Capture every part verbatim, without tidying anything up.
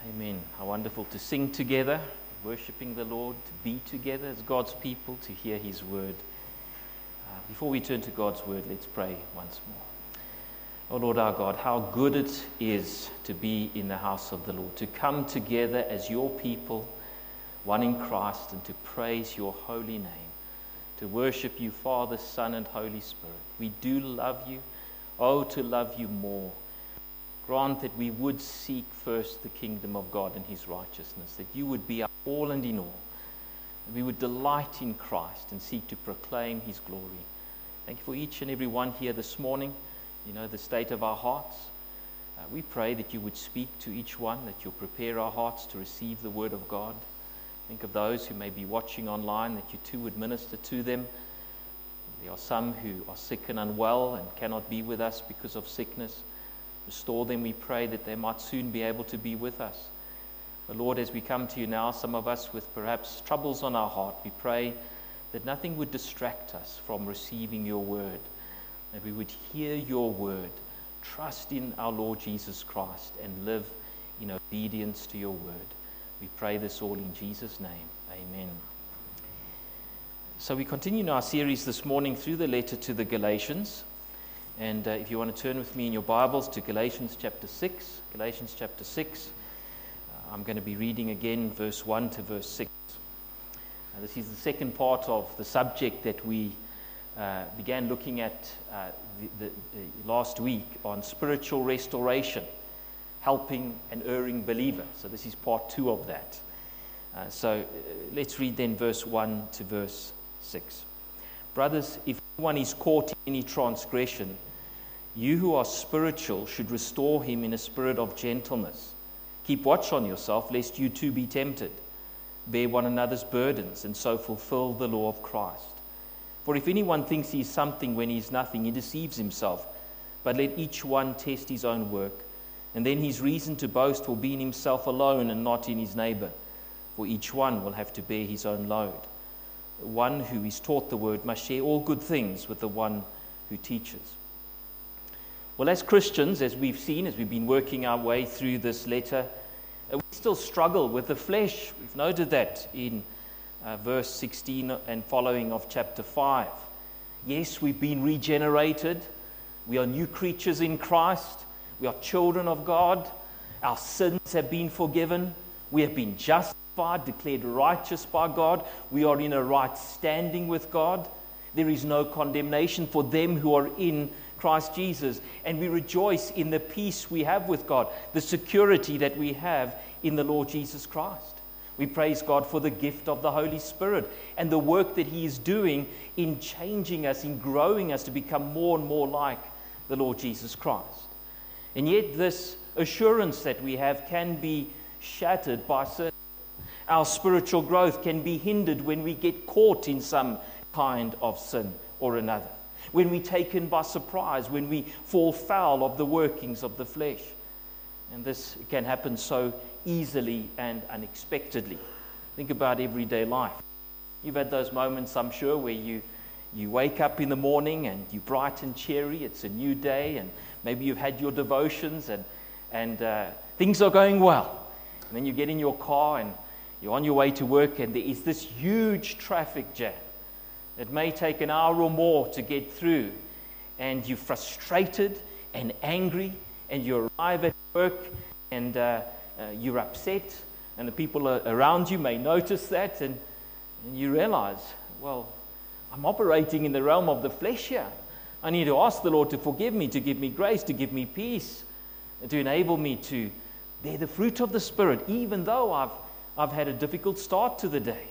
Amen. How wonderful to sing together, worshiping the Lord, to be together as God's people, to hear His word. Uh, before we turn to God's word, let's pray once more. Oh Lord our God, how good it is to be in the house of the Lord, to come together as your people, one in Christ, and to praise your holy name, to worship you, Father, Son, and Holy Spirit. We do love you. Oh, to love you more. Grant that we would seek first the kingdom of God and his righteousness, that you would be our all and in all, that we would delight in Christ and seek to proclaim his glory. Thank you for each and every one here this morning. You know the state of our hearts. Uh, we pray that you would speak to each one, that you'll prepare our hearts to receive the word of God. Think of those who may be watching online, that you too would minister to them. There are some who are sick and unwell and cannot be with us because of sickness. Restore them, we pray, that they might soon be able to be with us. But Lord, as we come to you now, some of us with perhaps troubles on our heart, we pray that nothing would distract us from receiving your word, that we would hear your word, trust in our Lord Jesus Christ, and live in obedience to your word. We pray this all in Jesus' name. Amen. So we continue in our series this morning through the letter to the Galatians. And uh, if you want to turn with me in your Bibles to Galatians chapter six, Galatians chapter six, uh, I'm going to be reading again verse one to verse six. Uh, this is the second part of the subject that we uh, began looking at uh, the, the, the last week on spiritual restoration, helping an erring believer. So this is part two of that. Uh, so uh, let's read then verse one to verse six. Brothers, if anyone is caught in any transgression, you who are spiritual should restore him in a spirit of gentleness. Keep watch on yourself, lest you too be tempted. Bear one another's burdens, and so fulfill the law of Christ. For if anyone thinks he is something when he is nothing, he deceives himself. But let each one test his own work, and then his reason to boast will be in himself alone and not in his neighbor. For each one will have to bear his own load. The one who is taught the word must share all good things with the one who teaches. Well, as Christians, as we've seen, as we've been working our way through this letter, we still struggle with the flesh. We've noted that in uh, verse sixteen and following of chapter five. Yes, we've been regenerated. We are new creatures in Christ. We are children of God. Our sins have been forgiven. We have been justified, declared righteous by God. We are in a right standing with God. There is no condemnation for them who are in Christ Jesus. And we rejoice in the peace we have with God, the security that we have in the Lord Jesus Christ. We praise God for the gift of the Holy Spirit and the work that he is doing in changing us, in growing us to become more and more like the Lord Jesus Christ. And yet this assurance that we have can be shattered by certain. Our spiritual growth can be hindered when we get caught in some kind of sin or another, when we're taken by surprise, when we fall foul of the workings of the flesh. And this can happen so easily and unexpectedly. Think about everyday life. You've had those moments, I'm sure, where you you wake up in the morning and you're bright and cheery. It's a new day, and maybe you've had your devotions and and uh, things are going well. And then you get in your car and you're on your way to work, and there is this huge traffic jam. It may take an hour or more to get through, and you're frustrated and angry, and you arrive at work and uh, uh, you're upset, and the people around you may notice that, and, and you realize, well, I'm operating in the realm of the flesh here. I need to ask the Lord to forgive me, to give me grace, to give me peace, to enable me to bear the fruit of the Spirit, even though I've I've had a difficult start to the day.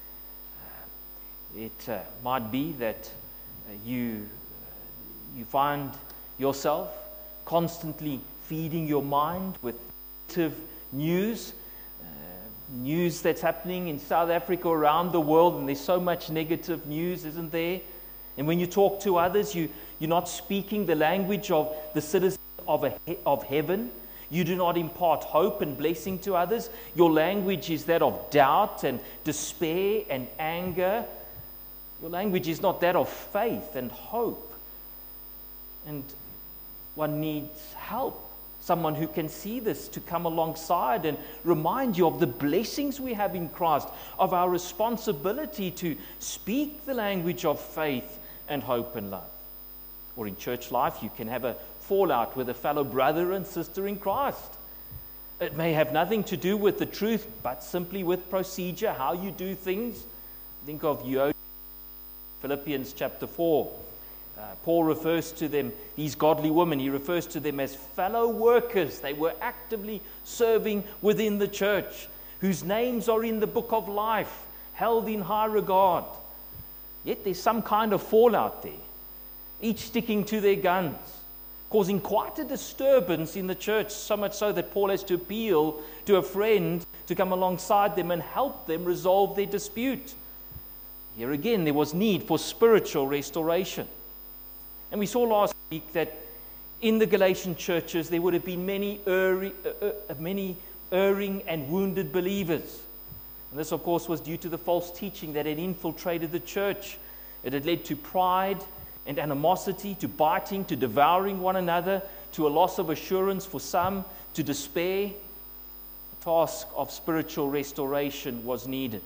It uh, might be that uh, you uh, you find yourself constantly feeding your mind with negative news, uh, news that's happening in South Africa, around the world, and there's so much negative news, isn't there? And when you talk to others, you you're not speaking the language of the citizens of a, of heaven. You do not impart hope and blessing to others. Your language is that of doubt and despair and anger. Your language is not that of faith and hope. And one needs help someone who can see this, to come alongside and remind you of the blessings we have in Christ, of our responsibility to speak the language of faith and hope and love. Or in church life, you can have a fallout with a fellow brother and sister in Christ. It may have nothing to do with the truth, but simply with procedure, how you do things. Think of Euodia, Philippians chapter four. Uh, Paul refers to them, these godly women, he refers to them as fellow workers. They were actively serving within the church, whose names are in the book of life, held in high regard. Yet there's some kind of fallout there, each sticking to their guns, causing quite a disturbance in the church, so much so that Paul has to appeal to a friend to come alongside them and help them resolve their dispute. Here again, there was need for spiritual restoration. And we saw last week that in the Galatian churches there would have been many erring, uh, uh, many erring and wounded believers. And this, of course, was due to the false teaching that had infiltrated the church. It had led to pride and animosity, to biting, to devouring one another, to a loss of assurance for some, to despair. The task of spiritual restoration was needed.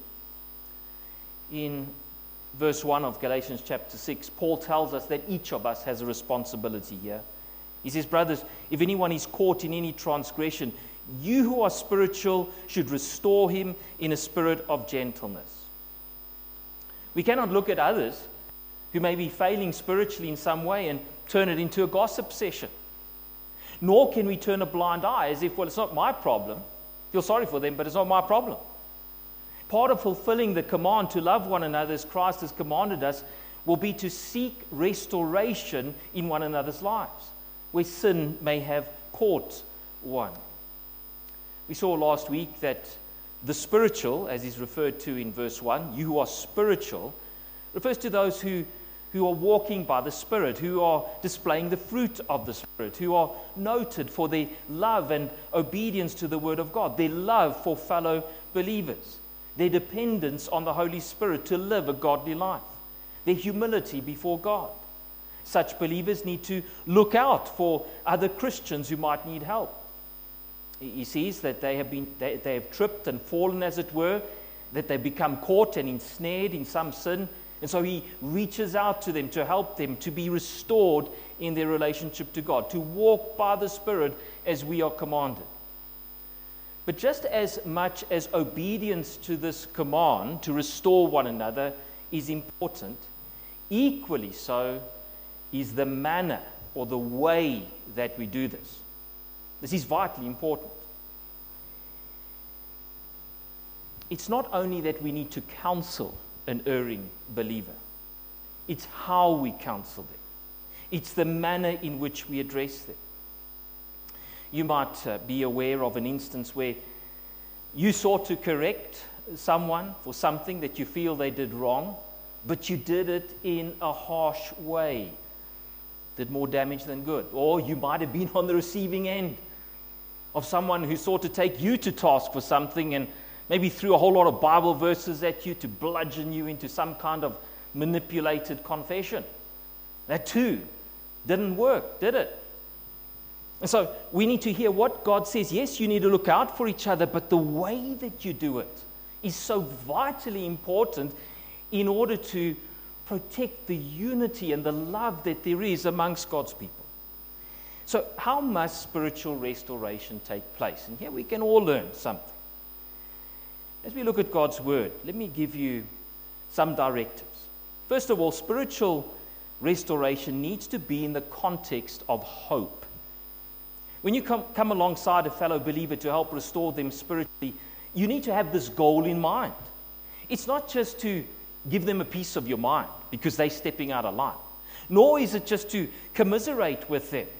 In verse one of Galatians chapter six, Paul tells us that each of us has a responsibility here. He says, brothers, if anyone is caught in any transgression, you who are spiritual should restore him in a spirit of gentleness. We cannot look at others who may be failing spiritually in some way and turn it into a gossip session. Nor can we turn a blind eye as if, well, it's not my problem. Feel sorry for them, but it's not my problem. Part of fulfilling the command to love one another as Christ has commanded us will be to seek restoration in one another's lives, where sin may have caught one. We saw last week that the spiritual, as is referred to in verse one, you who are spiritual, refers to those who, who are walking by the Spirit, who are displaying the fruit of the Spirit, who are noted for their love and obedience to the Word of God, their love for fellow believers, their dependence on the Holy Spirit to live a godly life, their humility before God. Such believers need to look out for other Christians who might need help. He sees that they have been they, they have tripped and fallen, as it were, that they've become caught and ensnared in some sin, and so he reaches out to them to help them to be restored in their relationship to God, to walk by the Spirit as we are commanded. But just as much as obedience to this command to restore one another is important, equally so is the manner or the way that we do this. This is vitally important. It's not only that we need to counsel an erring believer, it's how we counsel them. It's the manner in which we address them. You might uh, be aware of an instance where you sought to correct someone for something that you feel they did wrong, but you did it in a harsh way. Did more damage than good. Or you might have been on the receiving end of someone who sought to take you to task for something and maybe threw a whole lot of Bible verses at you to bludgeon you into some kind of manipulated confession. That too didn't work, did it? And so we need to hear what God says. Yes, you need to look out for each other, but the way that you do it is so vitally important in order to protect the unity and the love that there is amongst God's people. So how must spiritual restoration take place? And here we can all learn something. As we look at God's Word, let me give you some directives. First of all, spiritual restoration needs to be in the context of hope. When you come, come alongside a fellow believer to help restore them spiritually, you need to have this goal in mind. It's not just to give them a piece of your mind because they're stepping out of line, nor is it just to commiserate with them.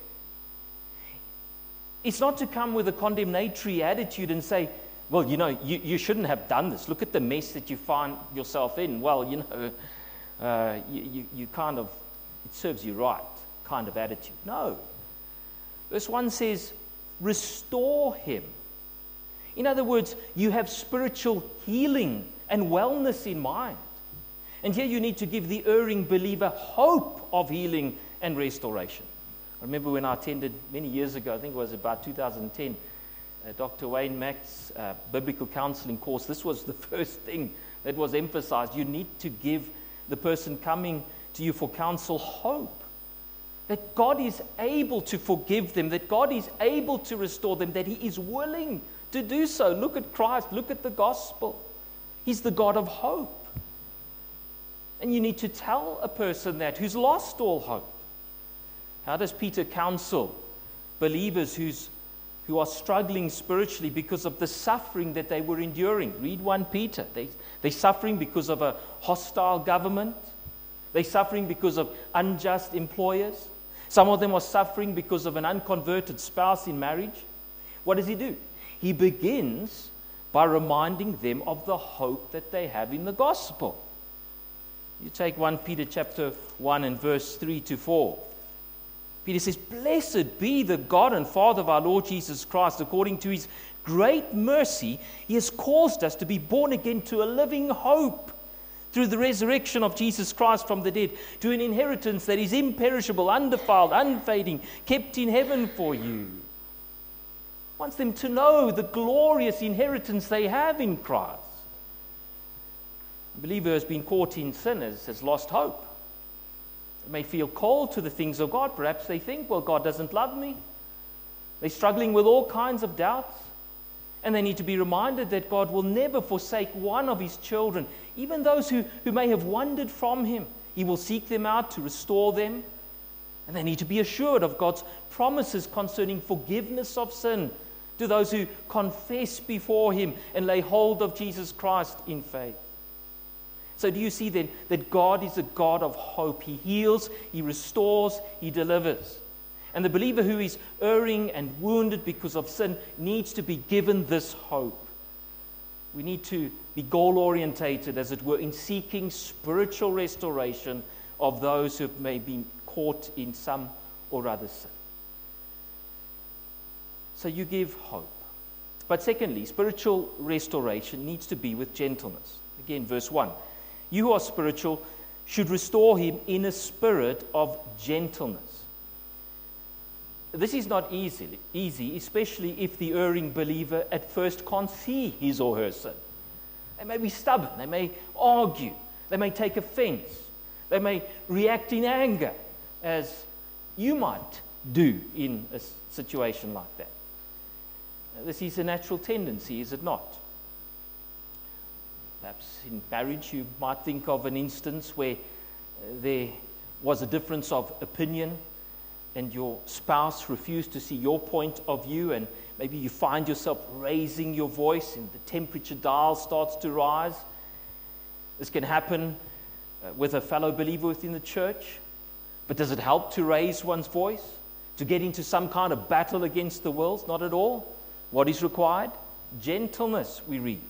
It's not to come with a condemnatory attitude and say, well, you know, you, you shouldn't have done this. Look at the mess that you find yourself in. Well, you know, uh, you, you, you kind of, it serves you right kind of attitude. No. Verse one says, restore him. In other words, you have spiritual healing and wellness in mind. And here you need to give the erring believer hope of healing and restoration. I remember when I attended many years ago, I think it was about two thousand ten, uh, Doctor Wayne Mack's uh, biblical counseling course. This was the first thing that was emphasized. You need to give the person coming to you for counsel hope. That God is able to forgive them, that God is able to restore them, that He is willing to do so. Look at Christ, look at the gospel. He's the God of hope. And you need to tell a person that who's lost all hope. How does Peter counsel believers who's, who are struggling spiritually because of the suffering that they were enduring? Read First Peter. They, they're suffering because of a hostile government. They're suffering because of unjust employers. Some of them are suffering because of an unconverted spouse in marriage. What does he do? He begins by reminding them of the hope that they have in the gospel. You take First Peter chapter one and verse three to four. Peter says, "Blessed be the God and Father of our Lord Jesus Christ. According to His great mercy, He has caused us to be born again to a living hope through the resurrection of Jesus Christ from the dead, to an inheritance that is imperishable, undefiled, unfading, kept in heaven for you." He wants them to know the glorious inheritance they have in Christ. A believer who has been caught in sin has, has lost hope. They may feel called to the things of God. Perhaps they think, well, God doesn't love me. They're struggling with all kinds of doubts. And they need to be reminded that God will never forsake one of His children, even those who, who may have wandered from Him. He will seek them out to restore them. And they need to be assured of God's promises concerning forgiveness of sin to those who confess before Him and lay hold of Jesus Christ in faith. So do you see then that God is a God of hope? He heals, He restores, He delivers. And the believer who is erring and wounded because of sin needs to be given this hope. We need to be goal-orientated, as it were, in seeking spiritual restoration of those who may be caught in some or other sin. So you give hope. But secondly, spiritual restoration needs to be with gentleness. Again, verse one. You who are spiritual should restore him in a spirit of gentleness. This is not easy, easy, especially if the erring believer at first can't see his or her sin. They may be stubborn, they may argue, they may take offense, they may react in anger, as you might do in a situation like that. This is a natural tendency, is it not? Perhaps in marriage you might think of an instance where there was a difference of opinion and your spouse refused to see your point of view, and maybe you find yourself raising your voice and the temperature dial starts to rise. This can happen uh, with a fellow believer within the church. But does it help to raise one's voice? To get into some kind of battle against the world? Not at all. What is required? Gentleness, we read.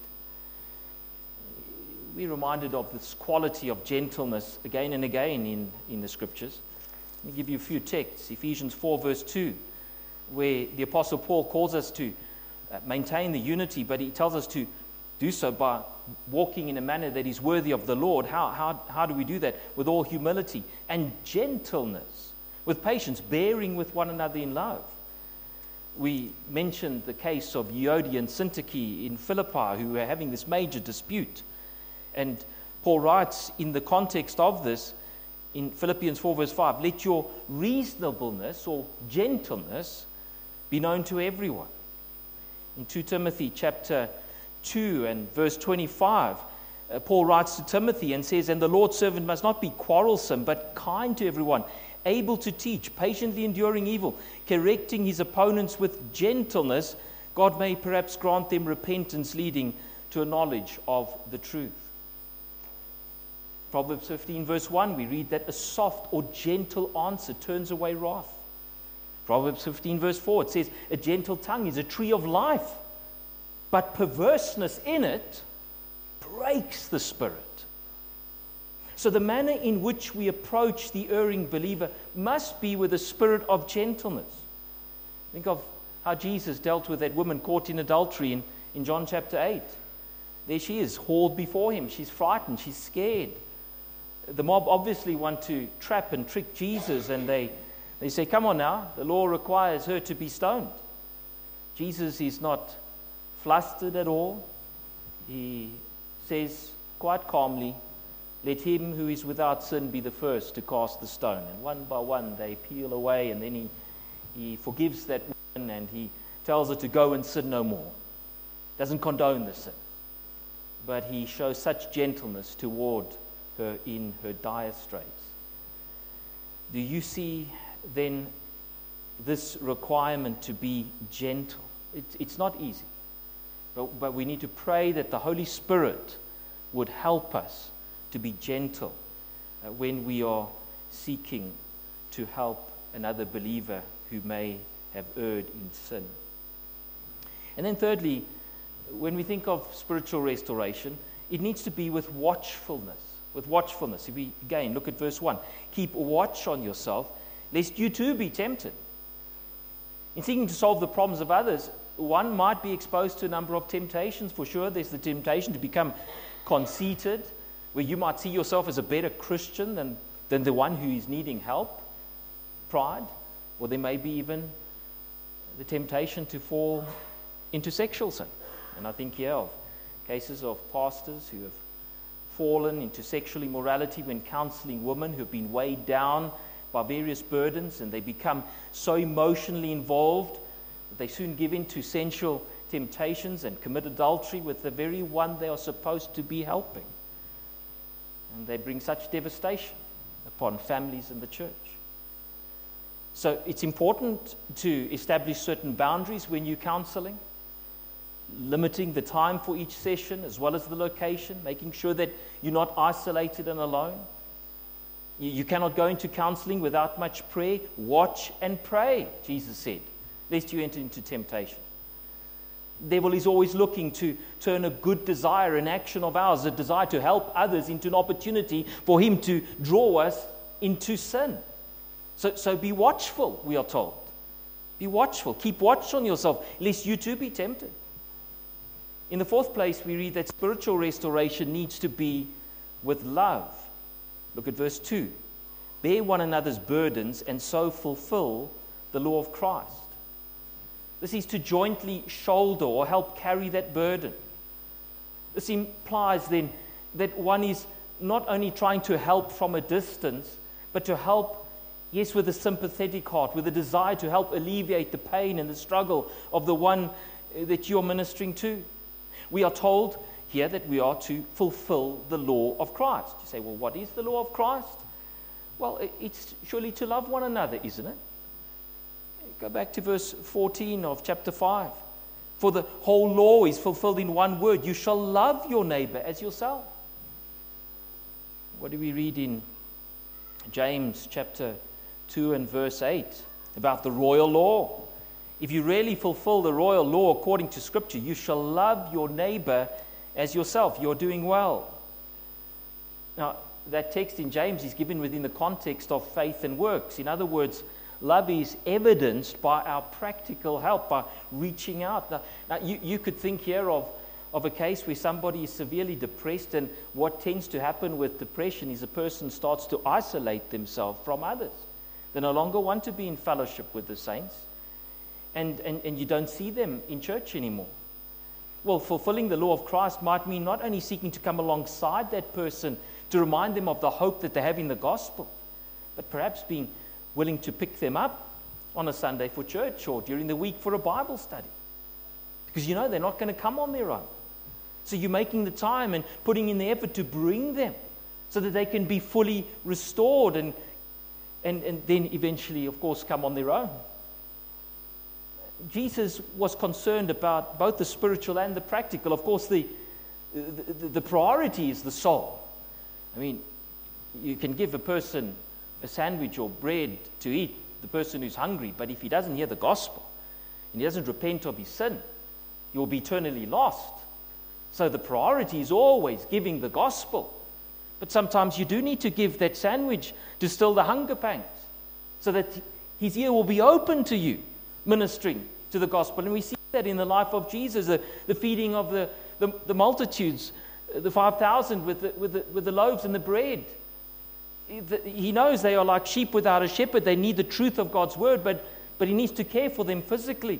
We're reminded of this quality of gentleness again and again in, in the Scriptures. Let me give you a few texts. Ephesians four verse two, where the Apostle Paul calls us to uh, maintain the unity, but he tells us to do so by walking in a manner that is worthy of the Lord. How, how, how do we do that? With all humility and gentleness, with patience, bearing with one another in love. We mentioned the case of Euodia and Syntyche in Philippi, who were having this major dispute. And Paul writes in the context of this, in Philippians four verse five, let your reasonableness or gentleness be known to everyone. In Second Timothy chapter two and verse twenty-five, uh, Paul writes to Timothy and says, and the Lord's servant must not be quarrelsome, but kind to everyone, able to teach, patiently enduring evil, correcting his opponents with gentleness. God may perhaps grant them repentance leading to a knowledge of the truth. Proverbs fifteen verse one, we read that a soft or gentle answer turns away wrath. Proverbs fifteen verse four, it says, a gentle tongue is a tree of life, but perverseness in it breaks the spirit. So the manner in which we approach the erring believer must be with a spirit of gentleness. Think of how Jesus dealt with that woman caught in adultery in, in John chapter eight. There she is, hauled before him. She's frightened, she's scared. The mob obviously want to trap and trick Jesus, and they, They say, come on now, the law requires her to be stoned. Jesus is not flustered at all. He says quite calmly, let him who is without sin be the first to cast the stone. And one by one they peel away, and then he, he forgives that woman and he tells her to go and sin no more. Doesn't condone the sin. But he shows such gentleness toward her in her dire straits. Do you see then this requirement to be gentle? It, it's not easy. But, but we need to pray that the Holy Spirit would help us to be gentle uh, when we are seeking to help another believer who may have erred in sin. And then thirdly, when we think of spiritual restoration, it needs to be with watchfulness. With watchfulness. If we again look at verse one, keep watch on yourself, lest you too be tempted. In seeking to solve the problems of others, one might be exposed to a number of temptations. For sure, there's the temptation to become conceited, where you might see yourself as a better Christian than, than the one who is needing help. Pride. Or there may be even the temptation to fall into sexual sin. And I think here of cases of pastors who have fallen into sexual immorality when counseling women who have been weighed down by various burdens, and they become so emotionally involved that they soon give in to sensual temptations and commit adultery with the very one they are supposed to be helping. And they bring such devastation upon families and the church. So it's important to establish certain boundaries when you're counseling, limiting the time for each session as well as the location, making sure that you're not isolated and alone. You, you cannot go into counseling without much prayer. Watch and pray, Jesus said, lest you enter into temptation. The devil is always looking to turn a good desire, an action of ours, a desire to help others, into an opportunity for him to draw us into sin. So, so be watchful, we are told. Be watchful. Keep watch on yourself, lest you too be tempted. In the fourth place, we read that spiritual restoration needs to be with love. Look at verse two. Bear one another's burdens and so fulfill the law of Christ. This is to jointly shoulder or help carry that burden. This implies then that one is not only trying to help from a distance, but to help, yes, with a sympathetic heart, with a desire to help alleviate the pain and the struggle of the one that you're ministering to. We are told here that we are to fulfill the law of Christ. You say, well, what is the law of Christ? Well, it's surely to love one another, isn't it? Go back to verse fourteen of chapter five. For the whole law is fulfilled in one word. You shall love your neighbor as yourself. What do we read in James chapter two and verse eight about the royal law? If you really fulfill the royal law according to Scripture, you shall love your neighbor as yourself. You're doing well. Now, that text in James is given within the context of faith and works. In other words, love is evidenced by our practical help, by reaching out. Now, now you, you could think here of, of a case where somebody is severely depressed, and what tends to happen with depression is a person starts to isolate themselves from others. They no longer want to be in fellowship with the saints, and, and, and you don't see them in church anymore. Well, fulfilling the law of Christ might mean not only seeking to come alongside that person to remind them of the hope that they have in the gospel, but perhaps being willing to pick them up on a Sunday for church or during the week for a Bible study. Because you know they're not going to come on their own. So you're making the time and putting in the effort to bring them so that they can be fully restored and, and, and then eventually, of course, come on their own. Jesus was concerned about both the spiritual and the practical. Of course, the, the, the priority is the soul. I mean, you can give a person a sandwich or bread to eat, the person who's hungry, but if he doesn't hear the gospel and he doesn't repent of his sin, he will be eternally lost. So the priority is always giving the gospel. But sometimes you do need to give that sandwich to still the hunger pangs so that his ear will be open to you, ministering to the gospel. And we see that in the life of Jesus, the, the feeding of the, the, the multitudes, the five thousand with the, with, the, with the loaves and the bread. he knows they are like sheep without a shepherd. They need the truth of God's word, but, but he needs to care for them physically.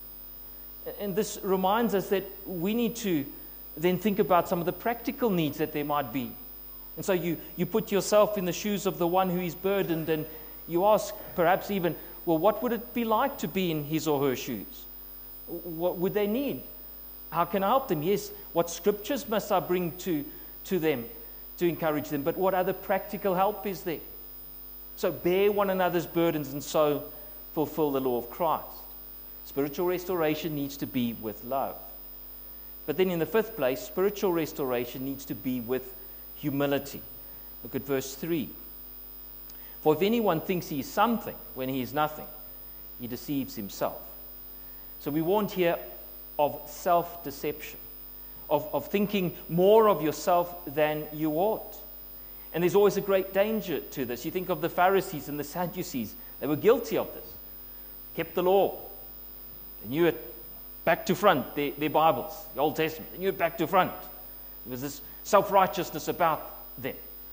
And this reminds us that we need to then think about some of the practical needs that there might be. And so you, you put yourself in the shoes of the one who is burdened, and you ask perhaps even, well, what would it be like to be in his or her shoes? What would they need? How can I help them? Yes, what scriptures must I bring to, to them to encourage them? But what other practical help is there? So bear one another's burdens and so fulfill the law of Christ. Spiritual restoration needs to be with love. But then in the fifth place, spiritual restoration needs to be with humility. Look at verse three. For if anyone thinks he is something when he is nothing, he deceives himself. So we warned here of self-deception, of, of thinking more of yourself than you ought. And there's always a great danger to this. You think of the Pharisees and the Sadducees. They were guilty of this. Kept the law. They knew it back to front, their, their Bibles, the Old Testament. They knew it back to front. There was this self-righteousness about them.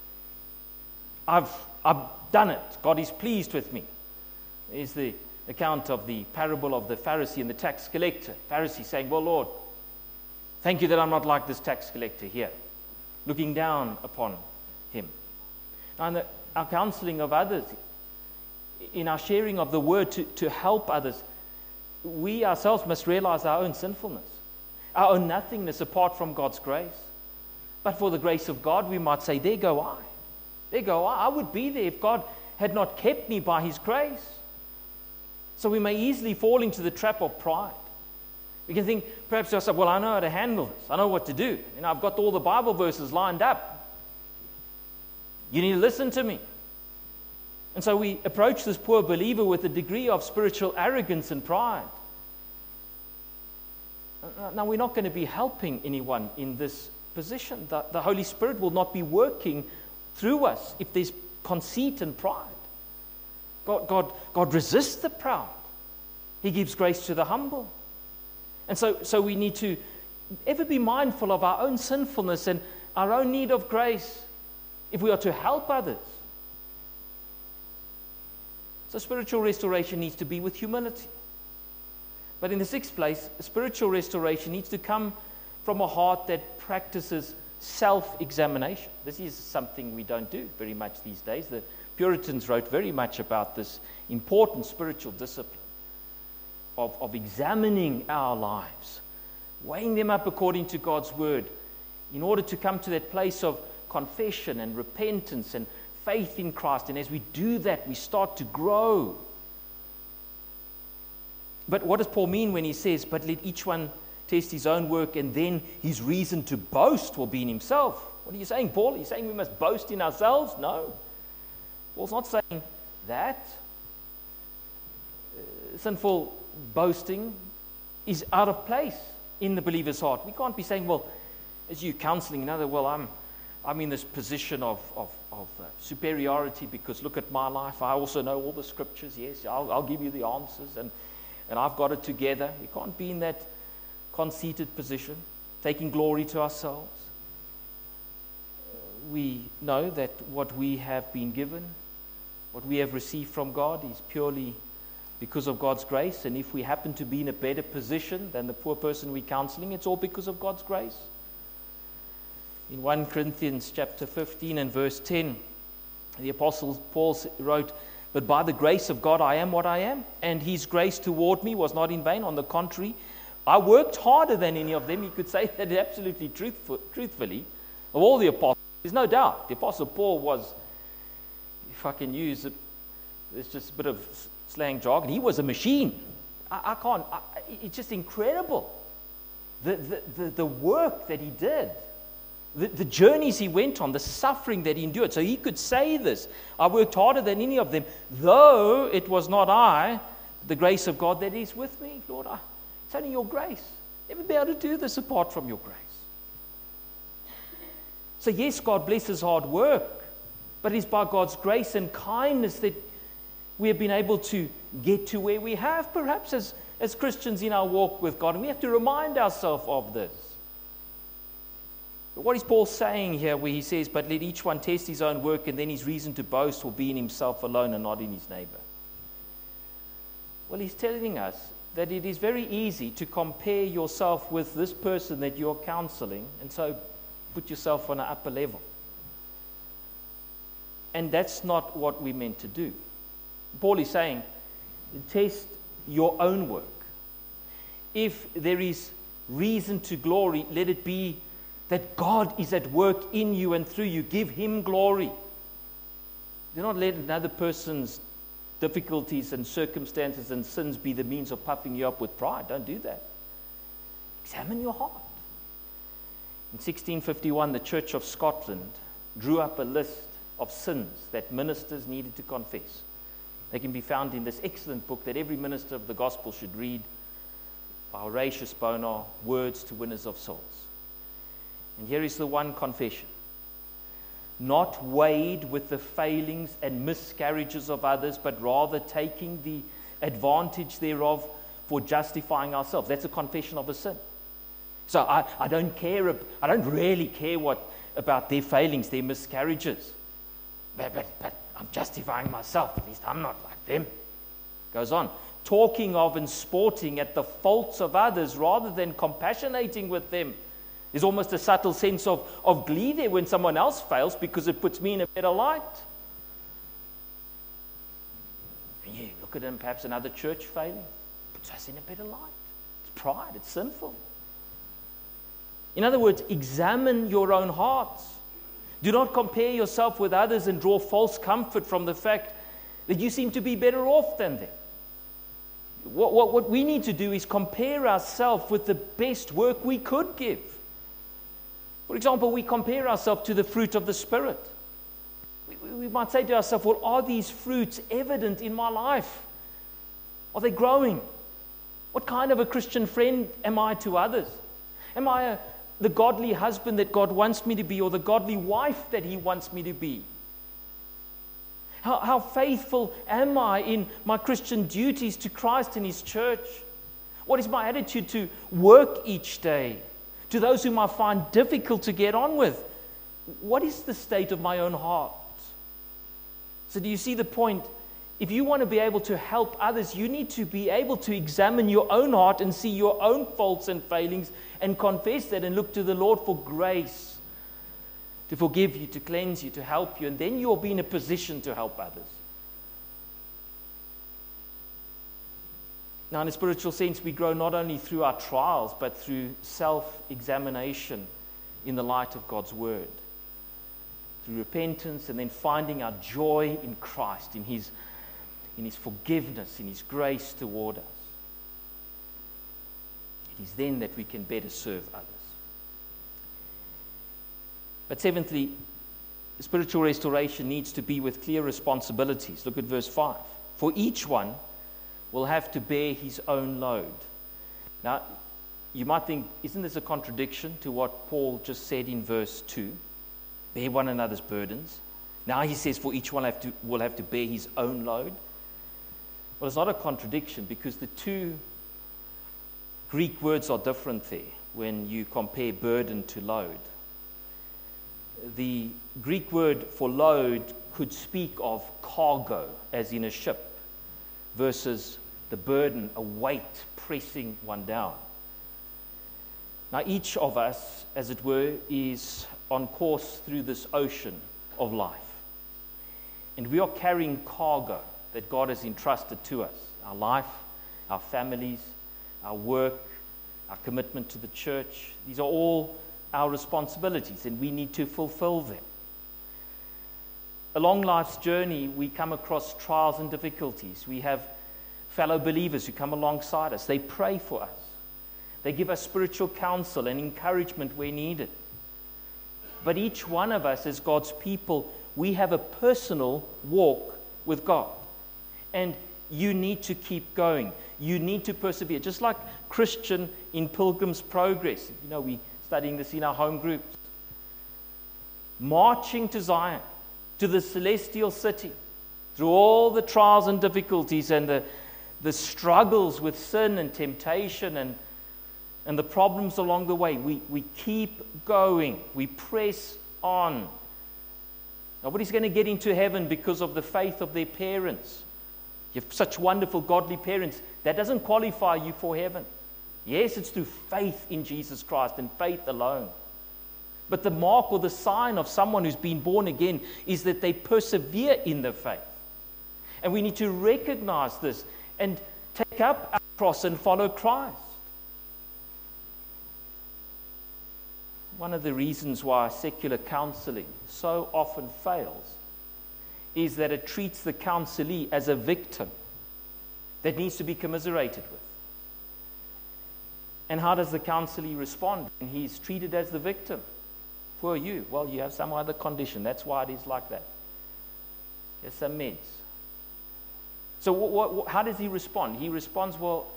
I've, I've done it. God is pleased with me. There's the account of the parable of the Pharisee and the tax collector. Pharisee saying, well, Lord, thank you that I'm not like this tax collector here, looking down upon him. Now, in the, our counseling of others, in our sharing of the word to, to help others, we ourselves must realize our own sinfulness, our own nothingness apart from God's grace. But for the grace of God, we might say, there go I. There go I. I would be there if God had not kept me by his grace. So we may easily fall into the trap of pride. We can think perhaps to ourselves, well, I know how to handle this. I know what to do. You know, I've got all the Bible verses lined up. You need to listen to me. And so we approach this poor believer with a degree of spiritual arrogance and pride. Now, we're not going to be helping anyone in this position. The, the Holy Spirit will not be working through us if there's conceit and pride. God, God, God resists the proud. He gives grace to the humble. And so, so we need to ever be mindful of our own sinfulness and our own need of grace if we are to help others. So spiritual restoration needs to be with humility. But in the sixth place, spiritual restoration needs to come from a heart that practices self-examination. This is something we don't do very much these days. The Puritans wrote very much about this important spiritual discipline of, of examining our lives, weighing them up according to God's word, in order to come to that place of confession and repentance and faith in Christ. And as we do that, we start to grow. But what does Paul mean when he says, but let each one test his own work, and then his reason to boast will be in himself? What are you saying, Paul? Are you saying we must boast in ourselves? No. Paul's not saying that. Uh, sinful boasting is out of place in the believer's heart. We can't be saying, well, as you counseling another, well, I'm I'm in this position of, of, of uh, superiority because look at my life. I also know all the scriptures. Yes, I'll, I'll give you the answers, and, and I've got it together. We can't be in that conceited position, taking glory to ourselves. We know that what we have been given, what we have received from God, is purely because of God's grace. And if we happen to be in a better position than the poor person we're counseling, it's all because of God's grace. In First Corinthians chapter fifteen and verse ten, the Apostle Paul wrote, but by the grace of God I am what I am, and his grace toward me was not in vain. On the contrary, I worked harder than any of them. He could say that absolutely truthful, truthfully. Of all the apostles, there's no doubt the Apostle Paul was, if I can use it, there's just a bit of slang jargon, he was a machine. I, I can't, I, it's just incredible. The, the, the, the work that he did. The, the journeys he went on, the suffering that he endured. So he could say this, I worked harder than any of them, though it was not I, the grace of God that is with me. Lord, I, it's only your grace. Never be able to do this apart from your grace. So yes, God blesses hard work, but it is by God's grace and kindness that we have been able to get to where we have, perhaps as, as Christians in our walk with God. And we have to remind ourselves of this. But what is Paul saying here where he says, but let each one test his own work, and then his reason to boast will be in himself alone and not in his neighbor? Well, he's telling us that it is very easy to compare yourself with this person that you're counseling, and so put yourself on an upper level. And that's not what we're meant to do. Paul is saying, test your own work. If there is reason to glory, let it be that God is at work in you and through you. Give Him glory. Do not let another person's difficulties and circumstances and sins be the means of puffing you up with pride. Don't do that. Examine your heart. In sixteen fifty-one, the Church of Scotland drew up a list of sins that ministers needed to confess. They can be found in this excellent book that every minister of the gospel should read, by Horatius Bonar, Words to Winners of Souls. And here is the one confession. Not weighed with the failings and miscarriages of others, but rather taking the advantage thereof for justifying ourselves. That's a confession of a sin. So I, I don't care, I don't really care what about their failings, their miscarriages. But, but, but I'm justifying myself. At least I'm not like them. Goes on. Talking of and sporting at the faults of others rather than compassionating with them. There's almost a subtle sense of, of glee there when someone else fails because it puts me in a better light. And you look at them, perhaps another church failing. It puts us in a better light. It's pride. It's sinful. In other words, examine your own hearts. Do not compare yourself with others and draw false comfort from the fact that you seem to be better off than them. What, what, what we need to do is compare ourselves with the best work we could give. For example, we compare ourselves to the fruit of the Spirit. We, we might say to ourselves, well, are these fruits evident in my life? Are they growing? What kind of a Christian friend am I to others? Am I a, the godly husband that God wants me to be, or the godly wife that He wants me to be? How, how faithful am I in my Christian duties to Christ and His church? What is my attitude to work each day? To those whom I find difficult to get on with? What is the state of my own heart? So do you see the point? If you want to be able to help others, you need to be able to examine your own heart and see your own faults and failings and confess that and look to the Lord for grace to forgive you, to cleanse you, to help you, and then you'll be in a position to help others. Now, in a spiritual sense, we grow not only through our trials, but through self-examination in the light of God's Word. Through repentance and then finding our joy in Christ, in His, in His forgiveness, in His grace toward us. It is then that we can better serve others. But seventhly, spiritual restoration needs to be with clear responsibilities. Look at verse five. For each one will have to bear his own load. Now, you might think, isn't this a contradiction to what Paul just said in verse two? Bear one another's burdens. Now he says, for each one have to, will have to bear his own load. Well, it's not a contradiction because the two Greek words are different there when you compare burden to load. The Greek word for load could speak of cargo, as in a ship, versus the burden, a weight pressing one down. Now, each of us, as it were, is on course through this ocean of life. And we are carrying cargo that God has entrusted to us. Our life, our families, our work, our commitment to the church. These are all our responsibilities, and we need to fulfill them. Along life's journey, we come across trials and difficulties. We have fellow believers who come alongside us. They pray for us. They give us spiritual counsel and encouragement where needed. But each one of us as God's people, we have a personal walk with God. And you need to keep going. You need to persevere. Just like Christian in Pilgrim's Progress. You know, we're studying this in our home groups. Marching to Zion, to the celestial city, through all the trials and difficulties and the, the struggles with sin and temptation and and the problems along the way, we, we keep going. We press on. Nobody's going to get into heaven because of the faith of their parents. You have such wonderful, godly parents. That doesn't qualify you for heaven. Yes, it's through faith in Jesus Christ and faith alone. But the mark or the sign of someone who's been born again is that they persevere in the faith. And we need to recognize this and take up our cross and follow Christ. One of the reasons why secular counseling so often fails is that it treats the counselee as a victim that needs to be commiserated with. And how does the counselee respond when he's treated as the victim? Poor you. Well, you have some other condition. That's why it is like that. Here's some meds. So what, what, how does he respond? He responds, well,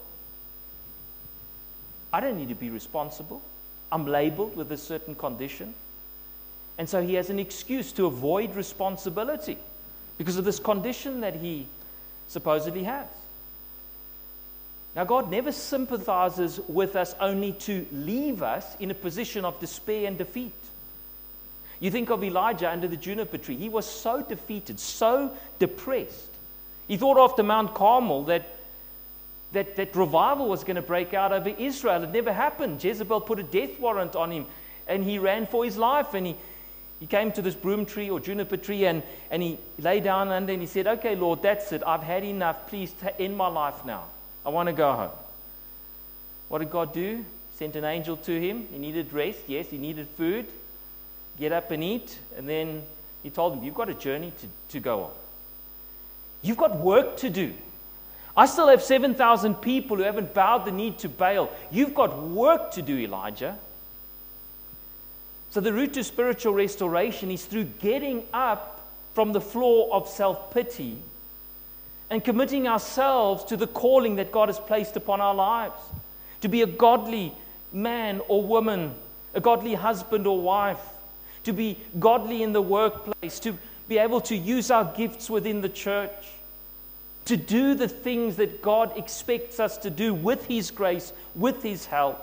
I don't need to be responsible. I'm labeled with a certain condition. And so he has an excuse to avoid responsibility because of this condition that he supposedly has. Now, God never sympathizes with us only to leave us in a position of despair and defeat. You think of Elijah under the juniper tree. He was so defeated, so depressed. He thought after Mount Carmel that, that, that revival was going to break out over Israel. It never happened. Jezebel put a death warrant on him, and he ran for his life. And he, he came to this broom tree or juniper tree, and, and he lay down under, and he said, okay, Lord, that's it. I've had enough. Please end my life now. I want to go home. What did God do? Sent an angel to him. He needed rest. Yes, he needed food. Get up and eat. And then he told him, you've got a journey to, to go on. You've got work to do. I still have seven thousand people who haven't bowed the knee to Baal. You've got work to do, Elijah. So the route to spiritual restoration is through getting up from the floor of self-pity and committing ourselves to the calling that God has placed upon our lives. To be a godly man or woman, a godly husband or wife, to be godly in the workplace, to be able to use our gifts within the church, to do the things that God expects us to do with His grace, with His help.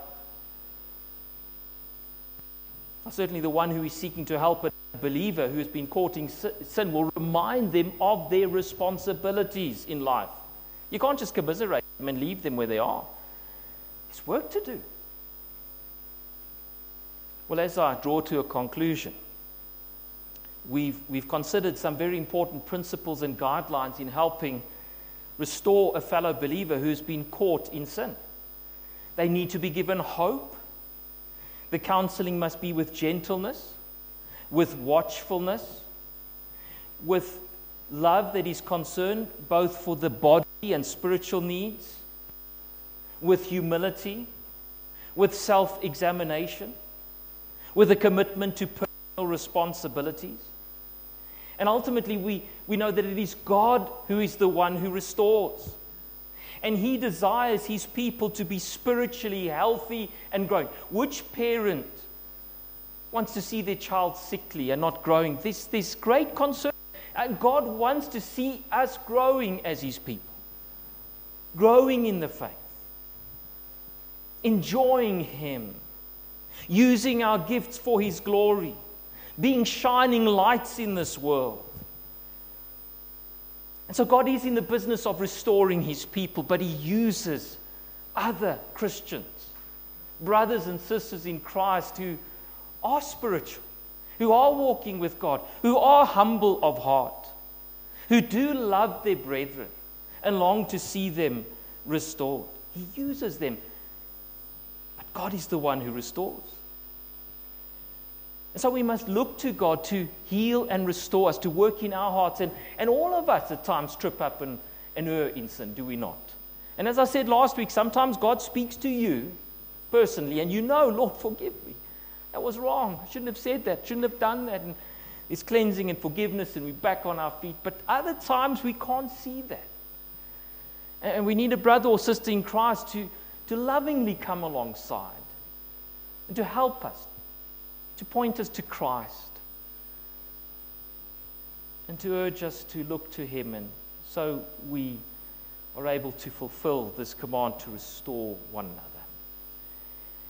Certainly the one who is seeking to help a believer who has been caught in sin will remind them of their responsibilities in life. You can't just commiserate them and leave them where they are. There's work to do. Well, as I draw to a conclusion, we've, we've considered some very important principles and guidelines in helping restore a fellow believer who's been caught in sin. They need to be given hope. The counseling must be with gentleness, with watchfulness, with love that is concerned both for the body and spiritual needs, with humility, with self-examination, with a commitment to personal responsibilities. And ultimately, we, we know that it is God who is the one who restores. And He desires His people to be spiritually healthy and growing. Which parent wants to see their child sickly and not growing? This, this great concern. And God wants to see us growing as His people. Growing in the faith. Enjoying Him. Using our gifts for His glory. Being shining lights in this world. And so God is in the business of restoring His people, but He uses other Christians, brothers and sisters in Christ who are spiritual, who are walking with God, who are humble of heart, who do love their brethren and long to see them restored. He uses them, but God is the one who restores. And so we must look to God to heal and restore us, to work in our hearts. And, and all of us at times trip up and, and err in sin, do we not? And as I said last week, sometimes God speaks to you personally, and you know, Lord, forgive me. That was wrong. I shouldn't have said that. Shouldn't have done that. And there's cleansing and forgiveness, and we're back on our feet. But other times we can't see that. And we need a brother or sister in Christ to, to lovingly come alongside and to help us, to point us to Christ, and to urge us to look to Him, and so we are able to fulfill this command to restore one another.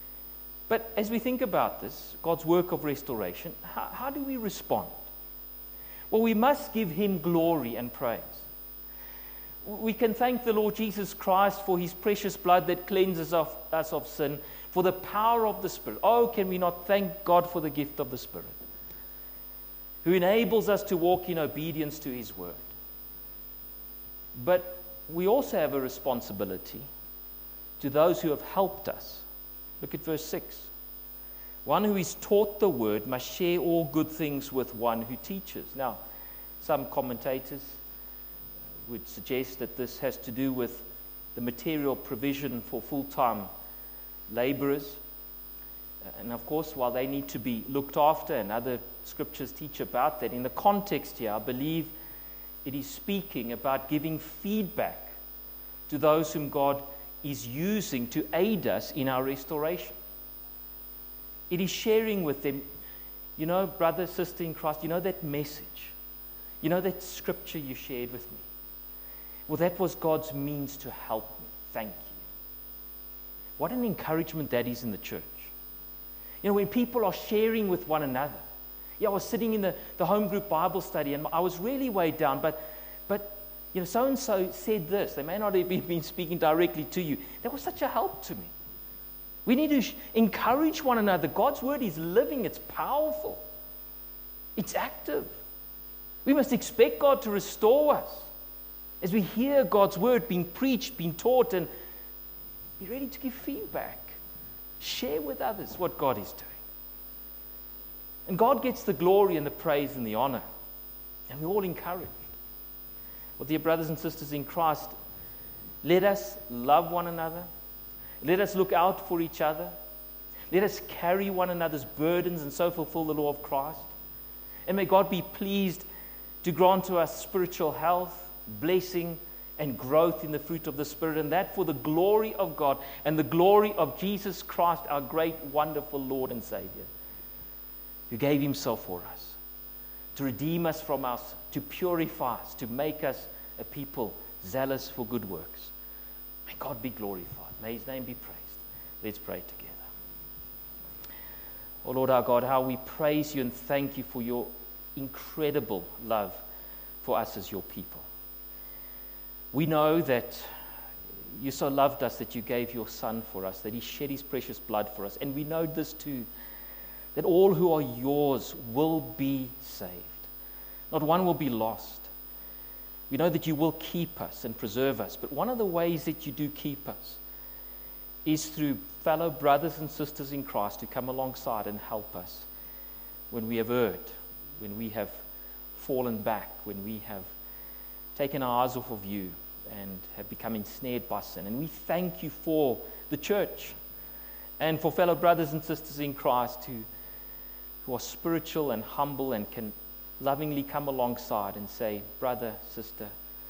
But as we think about this, God's work of restoration, how, how do we respond? Well, we must give Him glory and praise. We can thank the Lord Jesus Christ for His precious blood that cleanses of, us of sin, for the power of the Spirit. Oh, can we not thank God for the gift of the Spirit, who enables us to walk in obedience to His word. But we also have a responsibility to those who have helped us. Look at verse six. One who is taught the word must share all good things with one who teaches. Now, some commentators would suggest that this has to do with the material provision for full-time laborers. And of course, while they need to be looked after, and other scriptures teach about that, in the context here, I believe it is speaking about giving feedback to those whom God is using to aid us in our restoration. It is sharing with them, you know, brother, sister in Christ, you know that message, you know that scripture you shared with me. Well, that was God's means to help me. Thank you. What an encouragement that is in the church. You know, when people are sharing with one another. Yeah, I was sitting in the, the home group Bible study and I was really weighed down, but, but you know, so-and-so said this. They may not have been speaking directly to you. That was such a help to me. We need to sh- encourage one another. God's word is living. It's powerful. It's active. We must expect God to restore us as we hear God's word being preached, being taught, and be ready to give feedback. Share with others what God is doing. And God gets the glory and the praise and the honor. And we're all encouraged. Well, dear brothers and sisters in Christ, let us love one another. Let us look out for each other. Let us carry one another's burdens and so fulfill the law of Christ. And may God be pleased to grant to us spiritual health, blessing, and growth in the fruit of the Spirit. And that for the glory of God and the glory of Jesus Christ, our great, wonderful Lord and Savior, who gave Himself for us, to redeem us from us, to purify us, to make us a people zealous for good works. May God be glorified. May His name be praised. Let's pray together. Oh Lord our God, how we praise You and thank You for Your incredible love for us as Your people. We know that You so loved us that You gave Your Son for us, that He shed His precious blood for us. And we know this too, that all who are Yours will be saved. Not one will be lost. We know that You will keep us and preserve us. But one of the ways that You do keep us is through fellow brothers and sisters in Christ who come alongside and help us when we have erred, when we have fallen back, when we have taken our eyes off of You and have become ensnared by sin. And we thank You for the church and for fellow brothers and sisters in Christ who, who are spiritual and humble and can lovingly come alongside and say, brother, sister,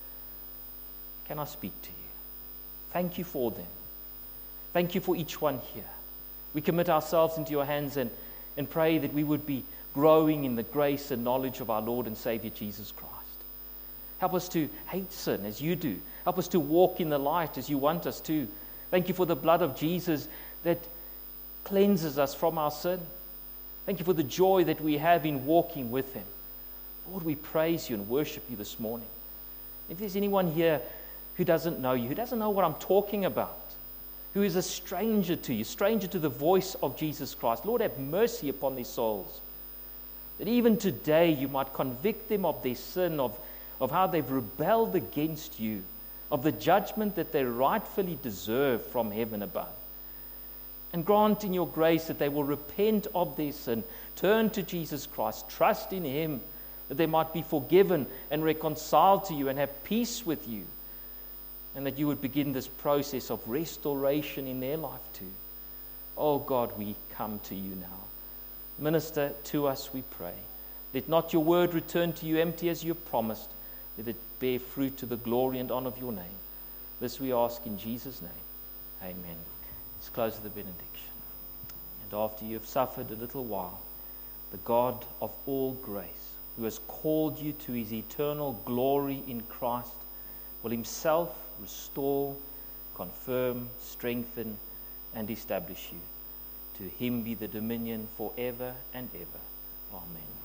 can I speak to You? Thank You for them. Thank You for each one here. We commit ourselves into Your hands and, and pray that we would be growing in the grace and knowledge of our Lord and Savior Jesus Christ. Help us to hate sin as You do. Help us to walk in the light as You want us to. Thank You for the blood of Jesus that cleanses us from our sin. Thank You for the joy that we have in walking with Him. Lord, we praise You and worship You this morning. If there's anyone here who doesn't know You, who doesn't know what I'm talking about, who is a stranger to You, stranger to the voice of Jesus Christ, Lord, have mercy upon their souls. That even today You might convict them of their sin, of, of how they've rebelled against You, of the judgment that they rightfully deserve from heaven above. And grant in Your grace that they will repent of their sin, turn to Jesus Christ, trust in Him, that they might be forgiven and reconciled to You and have peace with You, and that You would begin this process of restoration in their life too. Oh God, we come to You now. Minister to us, we pray. Let not Your word return to You empty as You have promised. Let it bear fruit to the glory and honor of Your name. This we ask in Jesus' name. Amen. Let's close with the benediction. And after you have suffered a little while, the God of all grace, who has called you to His eternal glory in Christ, will Himself restore, confirm, strengthen, and establish you. To him be the dominion forever and ever. Amen.